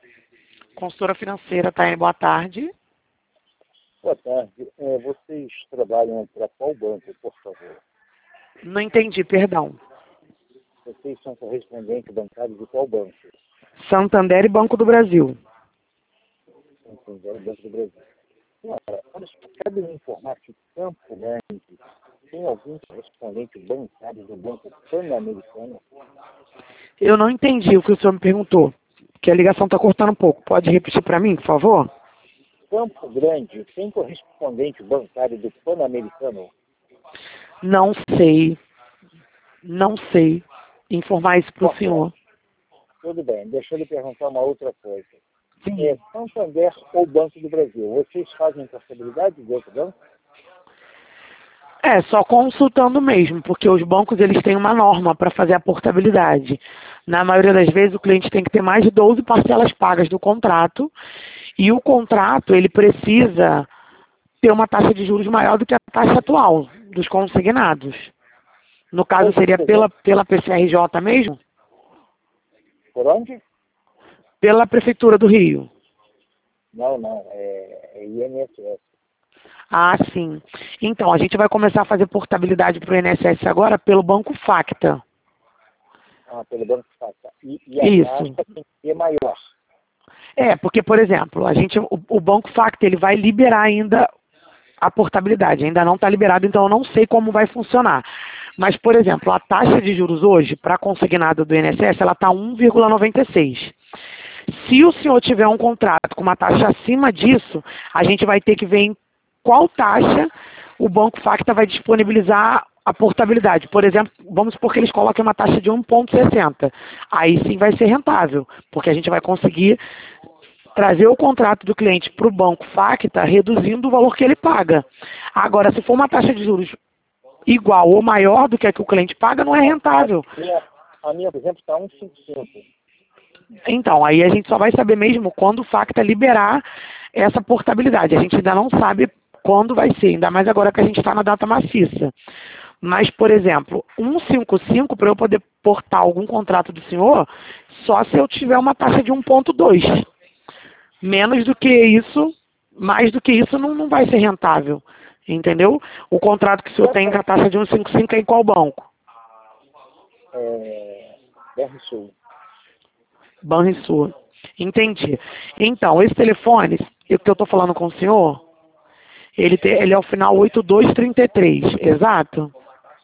Consultora financeira, Taine, boa tarde. Boa tarde. Vocês trabalham para qual banco, por favor? Não entendi, perdão. Vocês são correspondente bancário de qual banco? Santander e Banco do Brasil. Santander, Banco do Brasil. Senhora, olha, cabe me informar que Campo Grande tem algum correspondente bancário do Banco Pan-Americano? Eu não entendi o que o senhor me perguntou, que a ligação está cortando um pouco. Pode repetir para mim, por favor? Campo Grande tem correspondente bancário do Pan-Americano? Não sei. Não sei informar isso para o senhor. Tudo bem, deixa eu lhe perguntar uma outra coisa. Sim. Santander ou Banco do Brasil, vocês fazem portabilidade de outro banco? Só consultando mesmo, porque os bancos eles têm uma norma para fazer a portabilidade. Na maioria das vezes o cliente tem que ter mais de 12 parcelas pagas do contrato e o contrato ele precisa ter uma taxa de juros maior do que a taxa atual dos consignados. No caso seria pela PCRJ mesmo? Por onde? Pela Prefeitura do Rio. Não, é INSS. Ah, sim. Então, a gente vai começar a fazer portabilidade para o INSS agora pelo Banco Facta. Ah, pelo Banco Facta. E a Isso. taxa tem que ser maior. Porque, por exemplo, o Banco Facta ele vai liberar ainda a portabilidade. Ainda não está liberado, então eu não sei como vai funcionar. Mas, por exemplo, a taxa de juros hoje, para consignado do INSS, ela está 1,96. Se o senhor tiver um contrato com uma taxa acima disso, a gente vai ter que ver em qual taxa o Banco Facta vai disponibilizar a portabilidade. Por exemplo, vamos supor que eles coloquem uma taxa de 1,60. Aí sim vai ser rentável, porque a gente vai conseguir trazer o contrato do cliente para o Banco Facta, reduzindo o valor que ele paga. Agora, se for uma taxa de juros igual ou maior do que a que o cliente paga, não é rentável. A minha, por exemplo, está 1,55. Então, aí a gente só vai saber mesmo quando o Facta liberar essa portabilidade. A gente ainda não sabe quando vai ser, ainda mais agora que a gente está na data maciça. Mas, por exemplo, 1,55 para eu poder portar algum contrato do senhor, só se eu tiver uma taxa de 1,2. Menos do que isso, mais do que isso não vai ser rentável. Entendeu? O contrato que o senhor tem com a taxa de 1,55 é em qual banco? Banrisul. Banrisul. Entendi. Então, esse telefone, o que eu estou falando com o senhor, ele é o final 8233, exato?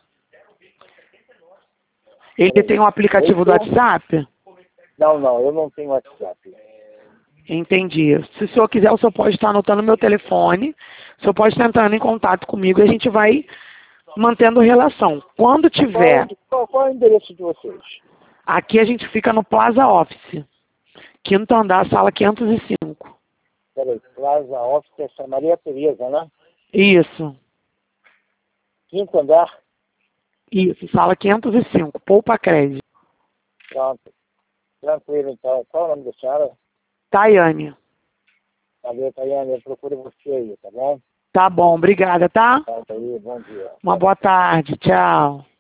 Ele tem um aplicativo do WhatsApp? Não, eu não tenho WhatsApp. Entendi. Se o senhor quiser, o senhor pode estar anotando meu telefone, o senhor pode estar entrando em contato comigo e a gente vai mantendo relação. Quando tiver... Qual é o endereço de vocês? Aqui a gente fica no Plaza Office, quinto andar, sala 505. Peraí, Plaza Office, essa Maria Tereza, né? Isso. Quinto andar? Isso, sala 505, Poupa Crédito. Pronto. Tranquilo, então. Qual é o nome da senhora? Tayane. Valeu, Tayane. Eu procuro você aí, tá bom? Tá bom, obrigada, tá? Tá aí, bom dia. Uma boa tarde, tchau.